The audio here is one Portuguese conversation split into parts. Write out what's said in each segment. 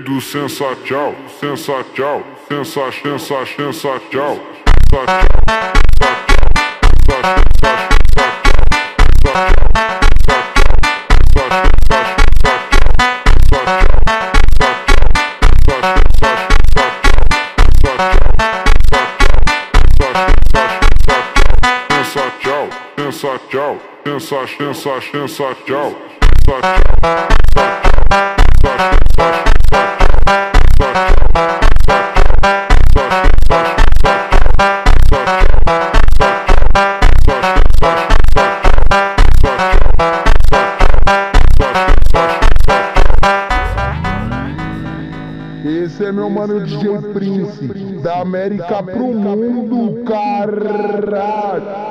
Edu sensacional, sensacional, sensacional. Sensacional. Esse é meu mano DJ Prince, da América pro mundo, caralho.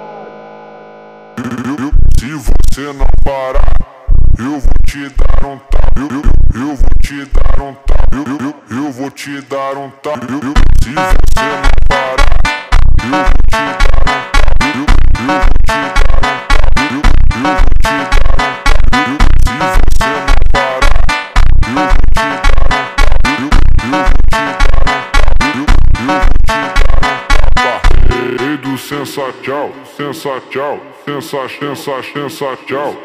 Se você não parar, eu vou te dar um tapa. Eu vou te dar um tapa. Eu vou te dar um tapa. Se você não parar, eu vou te dar um tapa. Eu vou te dar um tapa. Eu vou te dar um tapa. Se você não parar, eu vou te dar um tapa. Eu vou te dar um tapa. Edu sensacional, sensacional. Sensacional.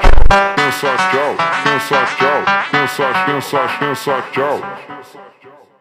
Sensacional.